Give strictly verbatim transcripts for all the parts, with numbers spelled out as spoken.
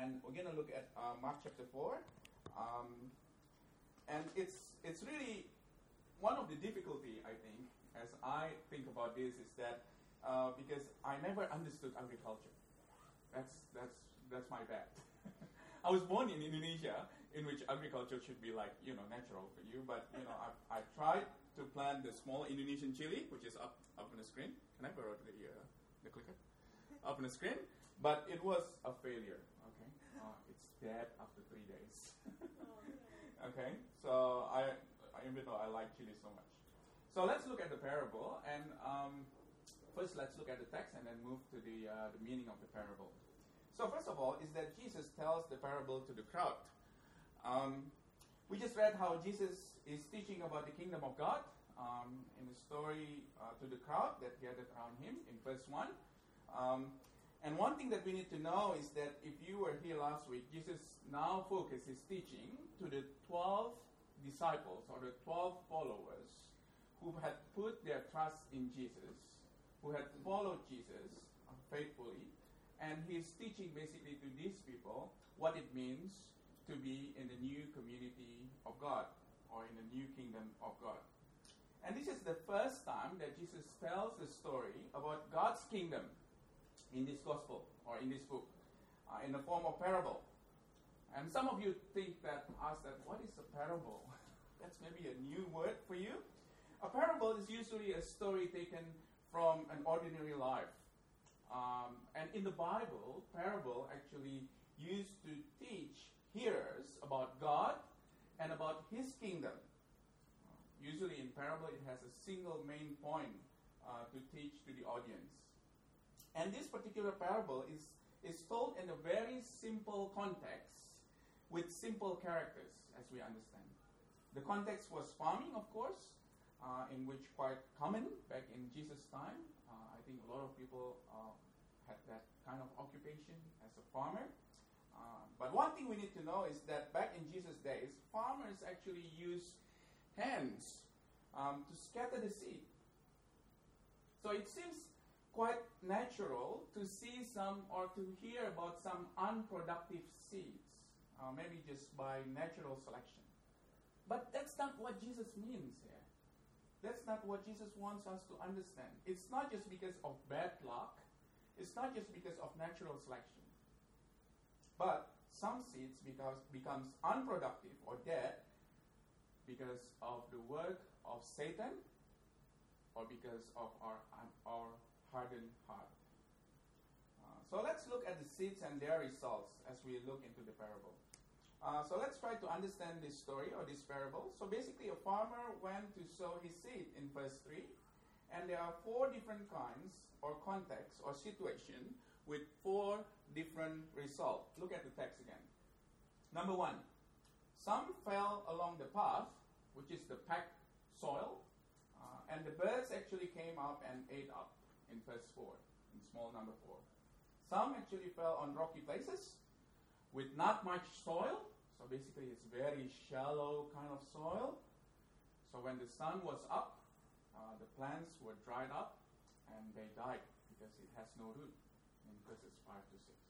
and we're going to look at uh, Mark chapter four. Um, and it's it's really one of the difficulty, I think, as I think about this, is that uh, because I never understood agriculture. That's that's that's my bad. I was born in Indonesia, in which agriculture should be like, you know, natural for you. But, you know, I, I tried to plant the small Indonesian chili, which is up up on the screen. Can I borrow the, uh, the clicker? Up on the screen. But it was a failure, okay? Uh, it's dead after three days. Okay? So, I, I, even though I like chili so much. So, let's look at the parable. And um, first, let's look at the text and then move to the, uh, the meaning of the parable. So first of all, is that Jesus tells the parable to the crowd. Um, we just read how Jesus is teaching about the kingdom of God um, in the story uh, to the crowd that gathered around him in verse one. Um, and one thing that we need to know is that if you were here last week, Jesus now focuses his teaching to the twelve disciples or the twelve followers who had put their trust in Jesus, who had followed Jesus faithfully. And he's teaching basically to these people what it means to be in the new community of God or in the new kingdom of God. And this is the first time that Jesus tells the story about God's kingdom in this gospel or in this book uh, in the form of parable. And some of you think that, ask that, what is a parable? That's maybe a new word for you. A parable is usually a story taken from an ordinary life. Um, and in the Bible, parable actually used to teach hearers about God and about His kingdom. Uh, usually in parable, it has a single main point uh, to teach to the audience. And this particular parable is, is told in a very simple context with simple characters, as we understand. The context was farming, of course, uh, in which quite common back in Jesus' time. Uh, I think a lot of people uh, had that kind of occupation as a farmer. Uh, but one thing we need to know is that back in Jesus' days, farmers actually used hands um, to scatter the seed. So it seems quite natural to see some or to hear about some unproductive seeds, uh, maybe just by natural selection. But that's not what Jesus means here. That's not what Jesus wants us to understand. It's not just because of bad luck. It's not just because of natural selection. But some seeds because, becomes unproductive or dead because of the work of Satan or because of our, our hardened heart. Uh, so let's look at the seeds and their results as we look into the parable. Uh, so let's try to understand this story or this parable. So basically a farmer went to sow his seed in verse three. And there are four different kinds or contexts or situation with four different results. Look at the text again. Number one, some fell along the path, which is the packed soil, uh, and the birds actually came up and ate up in verse four, in small number four. Some actually fell on rocky places with not much soil. So basically it's very shallow kind of soil. So when the sun was up, uh, the plants were dried up and they died because it has no root in verses five to six.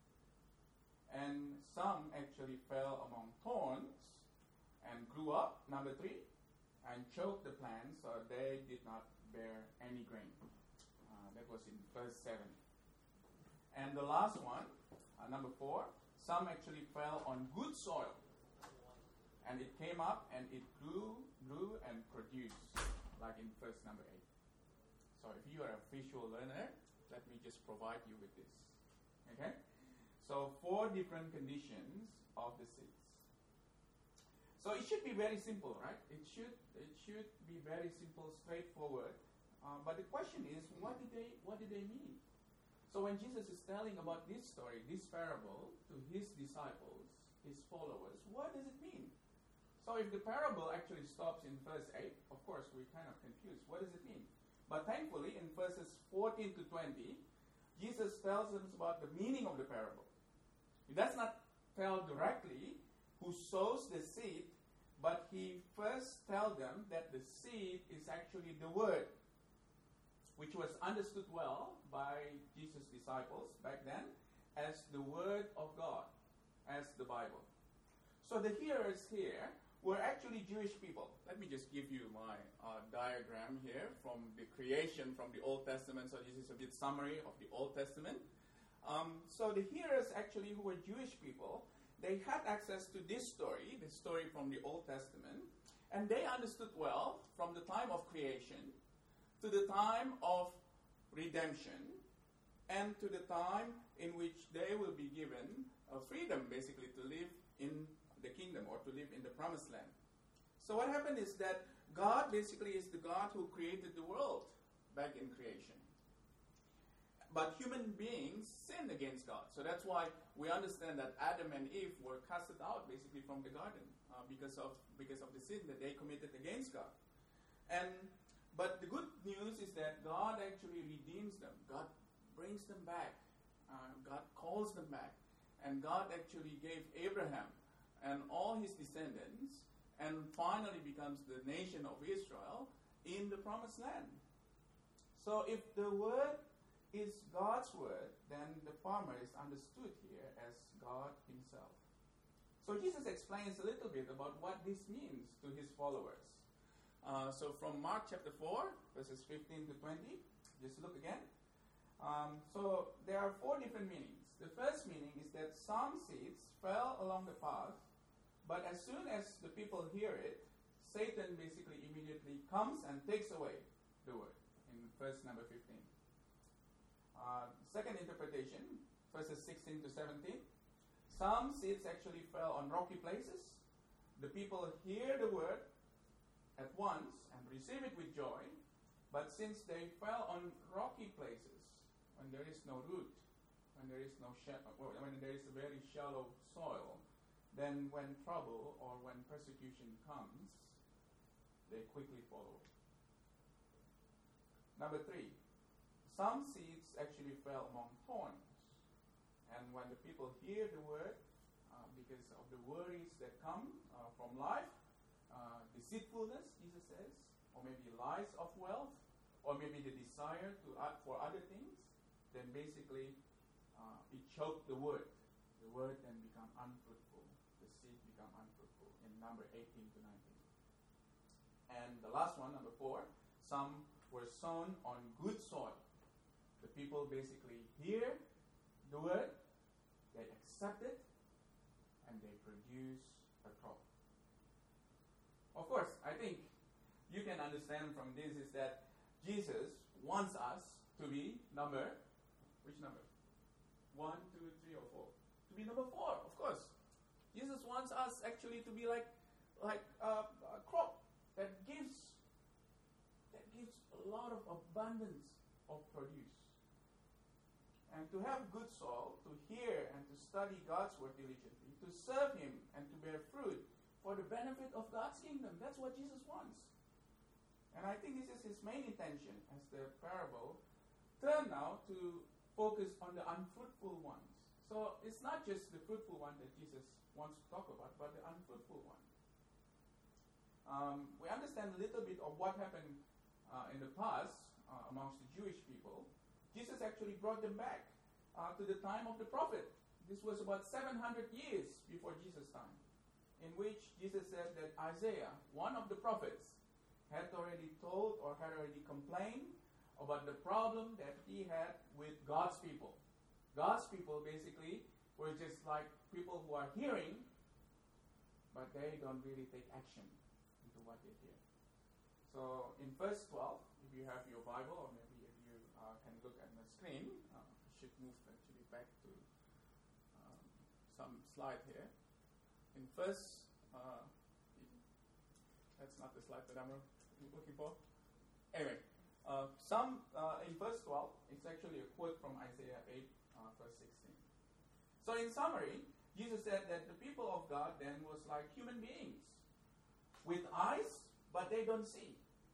And some actually fell among thorns and grew up, number three, and choked the plants so they did not bear any grain. Uh, that was in verse seven. And the last one, uh, number four, some actually fell on good soil. And it came up and it grew, grew and produced, like in verse number eight. So if you are a visual learner, let me just provide you with this. Okay? So four different conditions of the seeds. So it should be very simple, right? It should it should be very simple, straightforward. Uh, but the question is, what did they what did they mean? So when Jesus is telling about this story, this parable, to his disciples, his followers, what does it mean? So if the parable actually stops in verse eight, of course, we're kind of confused. What does it mean? But thankfully, in verses fourteen to twenty, Jesus tells us about the meaning of the parable. He does not tell directly who sows the seed, but he first tells them that the seed is actually the word, which was understood well by Jesus' disciples back then as the word of God, as the Bible. So the hearers here were actually Jewish people. Let me just give you my uh, diagram here from the creation from the Old Testament. So this is a bit summary of the Old Testament. Um, so the hearers actually who were Jewish people, they had access to this story, the story from the Old Testament, and they understood well from the time of creation to the time of redemption and to the time in which they will be given uh, freedom basically to live in the kingdom or to live in the promised land. So what happened is that God basically is the God who created the world back in creation. But human beings sinned against God. So that's why we understand that Adam and Eve were casted out basically from the garden uh, because of because of the sin that they committed against God. And but the good news is that God actually redeems them. God brings them back. Uh, God calls them back. And God actually gave Abraham and all his descendants, and finally becomes the nation of Israel in the promised land. So if the word is God's word, then the farmer is understood here as God himself. So Jesus explains a little bit about what this means to his followers. Uh, so from Mark chapter four, verses fifteen to twenty, just look again. Um, so there are four different meanings. The first meaning is that some seeds fell along the path, but as soon as the people hear it, Satan basically immediately comes and takes away the word in verse number fifteen. Uh, second interpretation, verses sixteen to seventeen. Some seeds actually fell on rocky places. The people hear the word at once and receive it with joy, but since they fell on rocky places, when there is no root, when there is no sh- when there is a very shallow soil, then when trouble or when persecution comes, they quickly follow. Number three, some seeds actually fell among thorns. And when the people hear the word, uh, because of the worries that come uh, from life, uh, deceitfulness, Jesus says, or maybe lies of wealth, or maybe the desire to uh, for other things, then basically uh, it choked the word. The word then become unfruitful. The seed become unfruitful in number eighteen to nineteen. And the last one, number four, some were sown on good soil. The people basically hear the word, they accept it, and they produce a crop. Of course, I think you can understand from this is that Jesus wants us to be number, which number? One, two, three, or four? To be number four, of course. Jesus wants us actually to be like, like uh, a crop that gives, that gives a lot of abundance of produce. And to have good soil, to hear and to study God's word diligently, to serve him and to bear fruit for the benefit of God's kingdom. That's what Jesus wants. And I think this is his main intention as the parable turned now to focus on the unfruitful ones. So it's not just the fruitful one that Jesus wants to talk about, but the unfruitful one. Um, we understand a little bit of what happened uh, in the past uh, amongst the Jewish people. Jesus actually brought them back uh, to the time of the prophet. This was about seven hundred years before Jesus' time, in which Jesus said that Isaiah, one of the prophets, had already told or had already complained about the problem that he had with God's people. God's people basically were just like people who are hearing, but they don't really take action into what they hear. So in verse twelve, if you have your Bible, or maybe if you uh, can look at the screen, uh, I should move actually back to um, some slide here. In verse, uh, that's not the slide that I'm looking for. Anyway, uh, some uh, in verse twelve, it's actually a quote from Isaiah eight, uh, verse sixteen. So in summary, Jesus said that the people of God then was like human beings with eyes, but they don't see.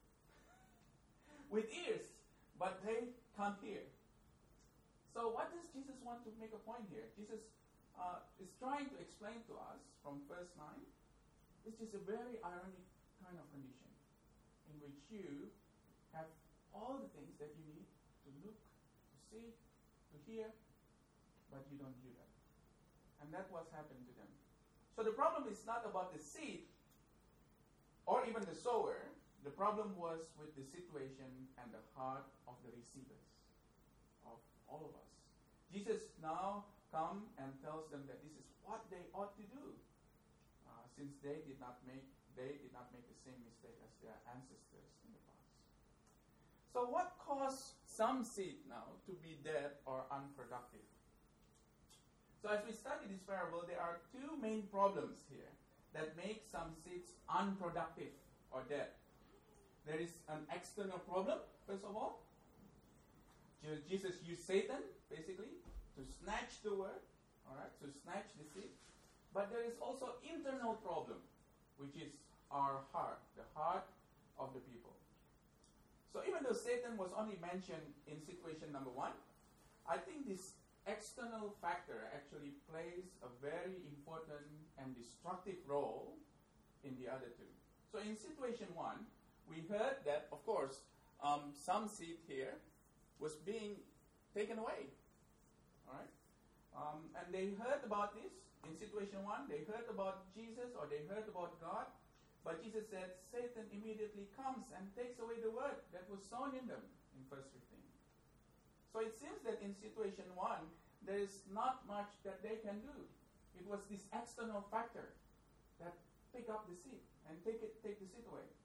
With ears, but they can't hear. So what does Jesus want to make a point here? Jesus uh, is trying to explain to us from verse nine, it's just a very ironic kind of condition in which you have all the things that you need to look, to see, to hear, but you don't do that. And that's what's happened to them. So the problem is not about the seed or even the sower. The problem was with the situation and the heart of the receivers, of all of us. Jesus now comes and tells them that this is what they ought to do, uh, since they did not make they did not make the same mistake as their ancestors in the past. So what caused some seed now to be dead or unproductive? So as we study this parable, there are two main problems here that make some seeds unproductive or dead. There is an external problem, first of all. Jesus used Satan, basically, to snatch the word, all right, to snatch the seed. But there is also internal problem, which is our heart, the heart of the people. So even though Satan was only mentioned in situation number one, I think this external factor actually plays a very important and destructive role in the other two. So in situation one, we heard that, of course, um, some seed here was being taken away. All right? Um, and they heard about this in situation one. They heard about Jesus or they heard about God. But Jesus said, Satan immediately comes and takes away the word that was sown in them in verse fifteen. So it seems that in situation one, there is not much that they can do. It was this external factor that pick up the seed and take it, take the seed away.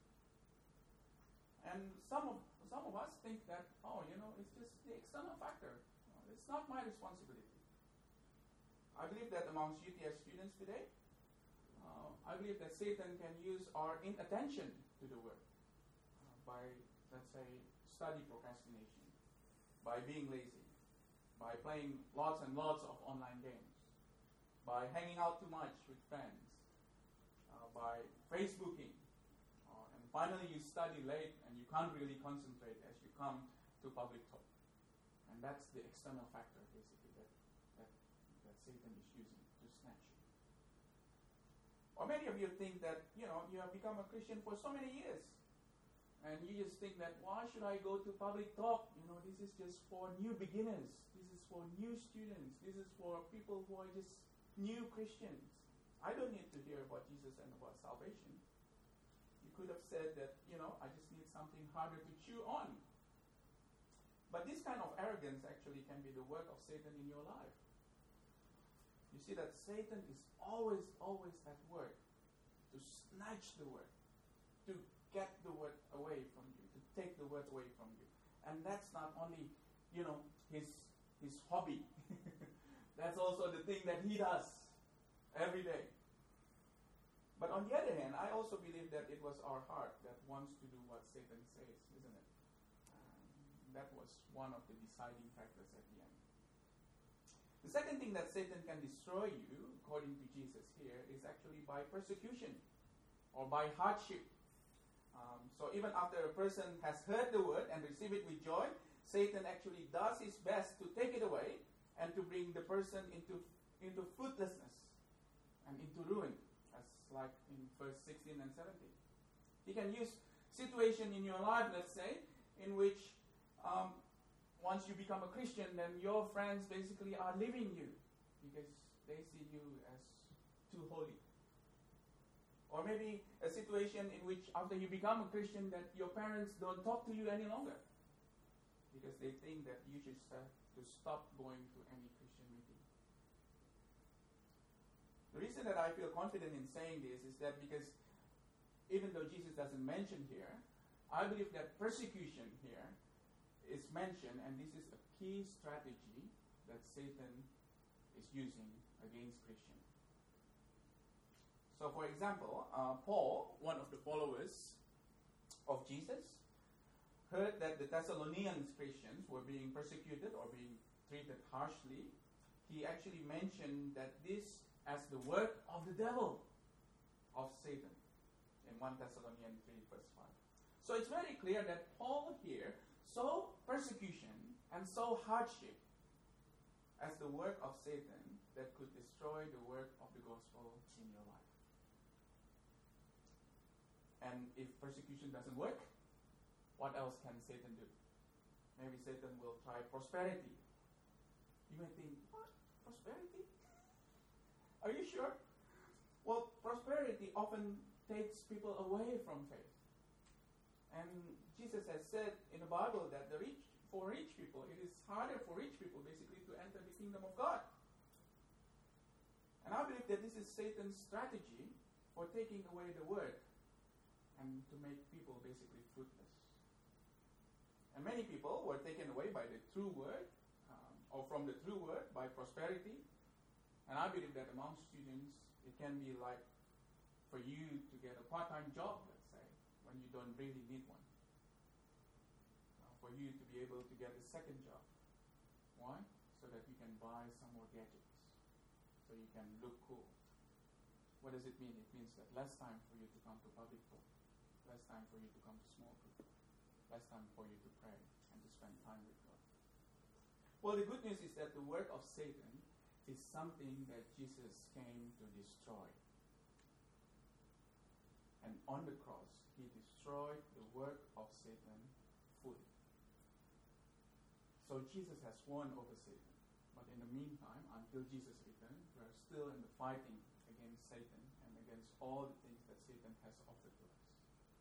And some of some of us think that, oh, you know, it's just the external factor. It's not my responsibility. I believe that amongst U T S students today, uh, I believe that Satan can use our inattention to the word uh, by, let's say, study procrastination, by being lazy, by playing lots and lots of online games, by hanging out too much with friends, uh, by Facebooking. Finally, you study late and you can't really concentrate as you come to public talk. And that's the external factor, basically, that, that, that Satan is using to snatch you. Or many of you think that, you know, you have become a Christian for so many years. And you just think that, why should I go to public talk? You know, this is just for new beginners. This is for new students. This is for people who are just new Christians. I don't need to hear about Jesus and about salvation. Could have said that, you know, I just need something harder to chew on. But this kind of arrogance actually can be the work of Satan in your life. You see that Satan is always, always at work to snatch the word, to get the word away from you, to take the word away from you. And that's not only, you know, his his hobby. That's also the thing that he does every day. But on the other hand, I also believe that it was our heart that wants to do what Satan says, isn't it? Um, that was one of the deciding factors at the end. The second thing that Satan can destroy you, according to Jesus here, is actually by persecution or by hardship. Um, so even after a person has heard the word and received it with joy, Satan actually does his best to take it away and to bring the person into, into fruitlessness and into ruin. Like in verse sixteen and seventeen. He can use situation in your life, let's say, in which um, once you become a Christian, then your friends basically are leaving you because they see you as too holy. Or maybe a situation in which after you become a Christian that your parents don't talk to you any longer because they think that you should start to stop going to any Christian meeting. The reason that I feel confident in saying this is that because even though Jesus doesn't mention here, I believe that persecution here is mentioned, and this is a key strategy that Satan is using against Christians. So for example, uh, Paul, one of the followers of Jesus, heard that the Thessalonian Christians were being persecuted or being treated harshly. He actually mentioned that this as the work of the devil, of Satan, in First Thessalonians three, verse five. So it's very clear that Paul here saw persecution and saw hardship as the work of Satan that could destroy the work of the gospel in your life. And if persecution doesn't work, what else can Satan do? Maybe Satan will try prosperity. You may think, what? Prosperity? Are you sure? Well, prosperity often takes people away from faith. And Jesus has said in the Bible that the rich, for rich people, it is harder for rich people basically to enter the kingdom of God. And I believe that this is Satan's strategy for taking away the word and to make people basically fruitless. And many people were taken away by the true word, um, or from the true word by prosperity. And I believe that among students, it can be like for you to get a part-time job, let's say, when you don't really need one. Uh, for you to be able to get a second job. Why? So that you can buy some more gadgets. So you can look cool. What does it mean? It means that less time for you to come to public talk. Less time for you to come to small group. Less time for you to pray and to spend time with God. Well, the good news is that the work of Satan is something that Jesus came to destroy. And on the cross, he destroyed the work of Satan fully. So Jesus has won over Satan. But in the meantime, until Jesus returns, we are still in the fighting against Satan and against all the things that Satan has offered to us.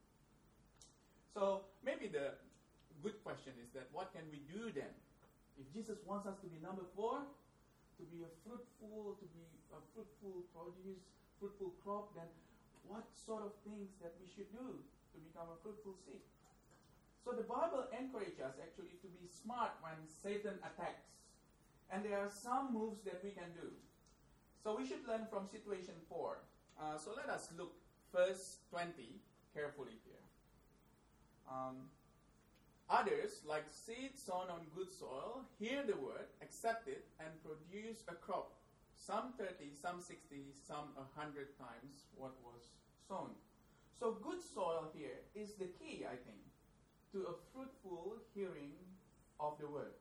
So maybe the good question is that what can we do then? If Jesus wants us to be number four, to be a fruitful, to be a fruitful produce, fruitful crop, then what sort of things that we should do to become a fruitful seed? So the Bible encourages us actually to be smart when Satan attacks. And there are some moves that we can do. So we should learn from situation four. Uh, so let us look verse twenty carefully here. Um, Others, like seed sown on good soil, hear the word, accept it, and produce a crop. Some thirty, some sixty, some a hundred times what was sown. So good soil here is the key, I think, to a fruitful hearing of the word.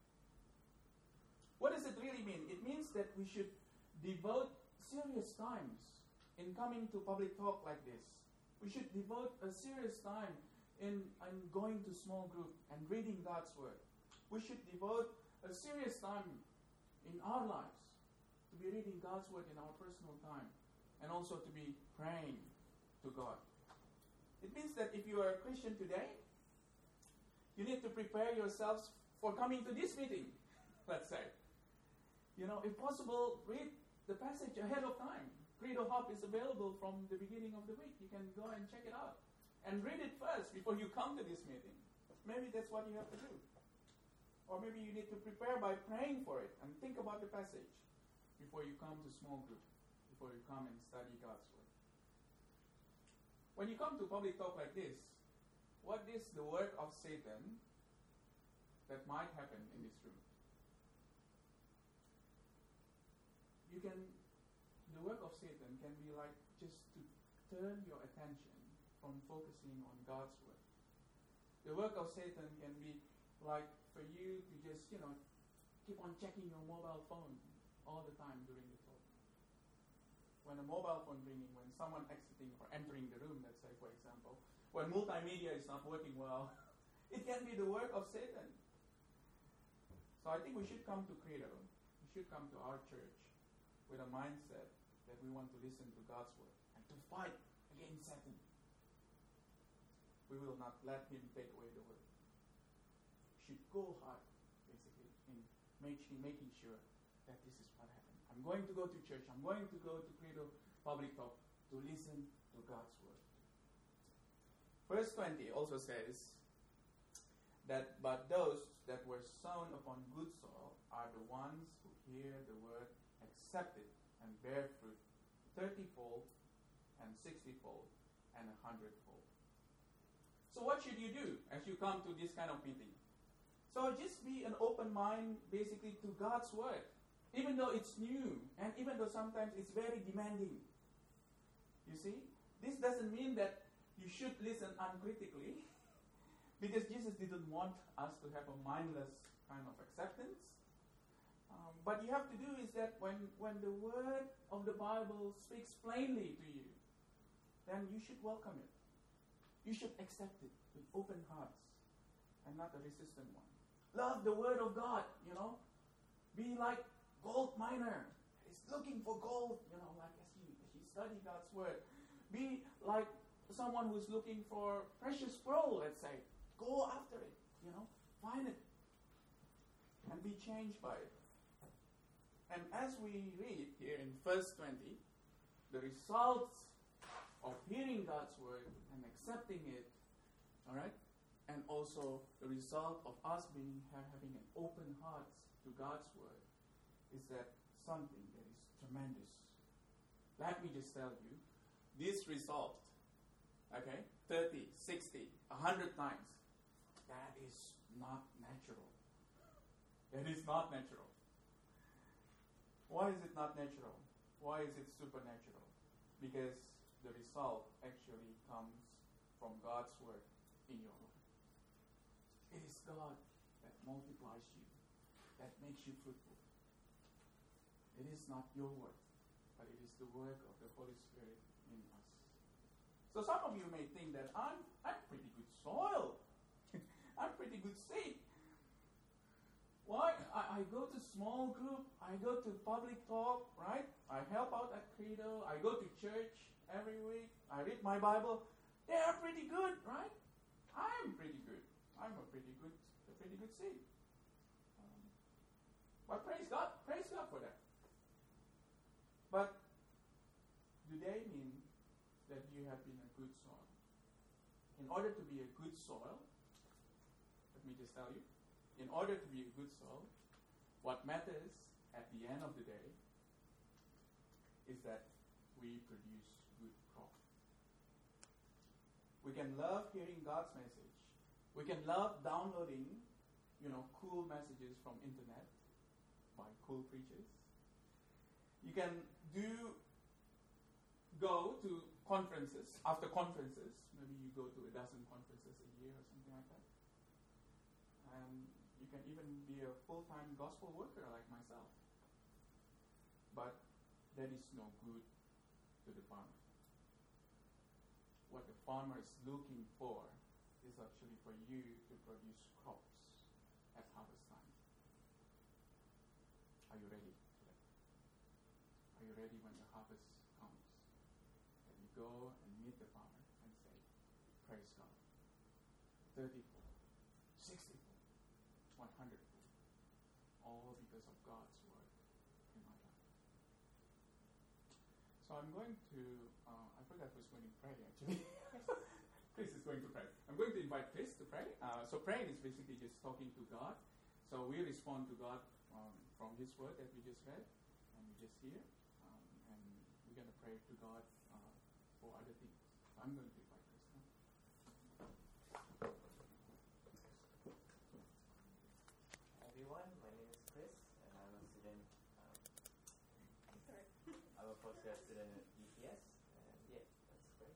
What does it really mean? It means that we should devote serious times in coming to public talk like this. We should devote a serious time in, in going to small group and reading God's word. We should devote a serious time in our lives to be reading God's word in our personal time and also to be praying to God. It means that if you are a Christian today, you need to prepare yourselves for coming to this meeting, let's say. You know, if possible, read the passage ahead of time. Credo Hub is available from the beginning of the week. You can go and check it out. And read it first before you come to this meeting. Maybe that's what you have to do. Or maybe you need to prepare by praying for it and think about the passage before you come to small group, before you come and study God's word. When you come to public talk like this, what is the work of Satan that might happen in this room? You can, the work of Satan can be like just to turn your attention from focusing on God's word. The work of Satan can be like for you to just, you know, keep on checking your mobile phone all the time during the talk. When a mobile phone ringing, when someone exiting or entering the room, let's say, for example, when multimedia is not working well, it can be the work of Satan. So I think we should come to Credo. We should come to our church with a mindset that we want to listen to God's word and to fight against Satan. We will not let him take away the word. We should go hard, basically, in making, making sure that this is what happened. I'm going to go to church. I'm going to go to Credo Public Talk to listen to God's word. Verse twenty also says that, but those that were sown upon good soil are the ones who hear the word, accept it, and bear fruit thirty-fold and sixty-fold and a hundredfold. So what should you do as you come to this kind of meeting? So just be an open mind basically to God's word. Even though it's new and even though sometimes it's very demanding. You see? This doesn't mean that you should listen uncritically because Jesus didn't want us to have a mindless kind of acceptance. Um, but you have to do is that when, when the word of the Bible speaks plainly to you, then you should welcome it. You should accept it with open hearts and not a resistant one. Love the word of God, you know. Be like gold miner. is looking for gold, you know, like as you, as you study God's Word. Be like someone who's looking for precious pearl, let's say. Go after it, you know, find it, and be changed by it. And as we read here in verse twenty, the results of hearing God's Word and accepting it, all right, and also the result of us being having an open heart to God's Word is that something that is tremendous. Let me just tell you, this result, okay, thirty, sixty, one hundred times, that is not natural. That is not natural. Why is it not natural? Why is it supernatural? Because the result actually comes from God's Word in your life. It is God that multiplies you, that makes you fruitful. It is not your work, but it is the work of the Holy Spirit in us. So some of you may think that I'm I'm pretty good soil. I'm pretty good seed. Why? I, I go to small group, I go to public talk, right? I help out at Credo, I go to church every week, I read my Bible. They are pretty good, right? I'm pretty good. I'm a pretty good, a pretty good seed. Um, but praise God, praise God for that. But do they mean that you have been a good soil? In order to be a good soil, let me just tell you, in order to be a good soil, what matters at the end of the day is that we produce good crop. We can love hearing God's message. We can love downloading, you know, cool messages from internet by cool preachers. You can do go to conferences, after conferences, maybe you go to a dozen conferences a year or something like that. And you can even be a full-time gospel worker like myself. But that is no good to the farmer. What the farmer is looking for is actually for you to produce crops at harvest time. Are you ready for that? Are you ready when the harvest comes? That you go and meet the farmer and say, praise God. thirty-fold, sixty-fold, one hundred-fold. All because of God's word in my life. So I'm going to, uh, I forgot who's going to pray actually. Chris is going to pray. I'm going to invite Chris to pray. Uh, so praying is basically just talking to God. So we respond to God um, from His word that we just read and we just hear. Um, and we're going to pray to God uh, for other things. So I'm going to invite Chris now. Hi everyone, my name is Chris and I'm a student, um, sorry, I'm a postgrad student at E P S and yeah, that's great.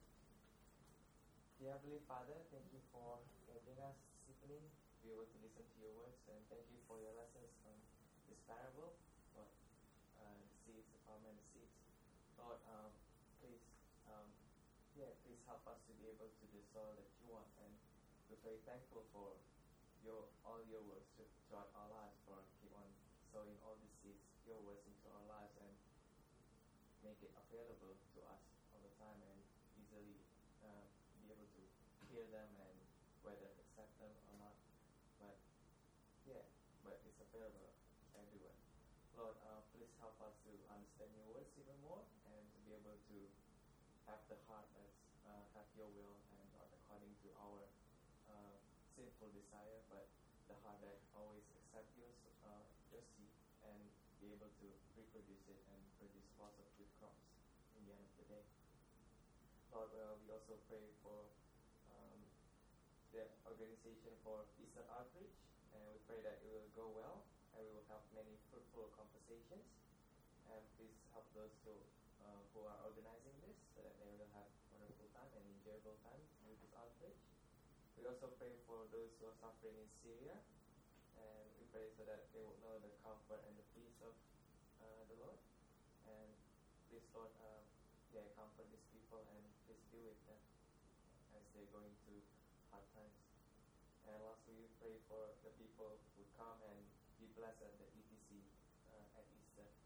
Dear Heavenly Father, thank you for giving us this evening to be able to listen to your words, and thank you for your lessons on this parable, Lord, uh, the seeds, the farmer and the seeds. Lord, um, please, um, yeah, please help us to be able to do the soil that you want, and we're very thankful for your all your words to, throughout our lives, for keep on sowing all these seeds, your words into our lives, and make it available to us all the time and easily uh, be able to hear them and whether accept them or not. But yeah, but it's available everywhere. Lord, uh, please help us to understand your words even more and to be able to have the heart that's uh, have your will and not according to our uh, sinful desire, but the heart that always accept your uh, your seed and be able to reproduce it and produce lots of good crops in the end of the day. Lord, uh, we also pray for um, the organization for Eastern Outreach, and we pray that it will go well and we will have many fruitful conversations. And please help those who uh, who are organizing this so that they will have wonderful time and enjoyable time with this outreach. We also pray for those who are suffering in Syria, and we pray so that they will know the comfort and the peace of uh, the Lord. And please, Lord, uh, yeah, comfort these people and please be with them as they're going through hard times. And lastly, we pray for the people who come and be blessed at the E T C uh, at Easter. We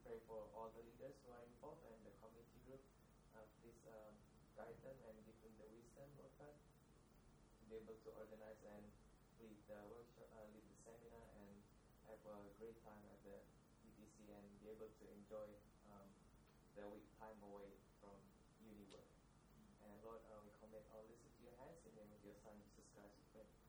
pray for all the leaders who are involved and the community group. Uh, please um, guide them and give them the wisdom, Lord God, to be able to organize and lead the workshop, uh, lead the seminar, and have a great time at the U T C and be able to enjoy um, the week time away from uni work. And Lord, uh, we commit all this into your hands in the name of your Son, Jesus Christ, we pray.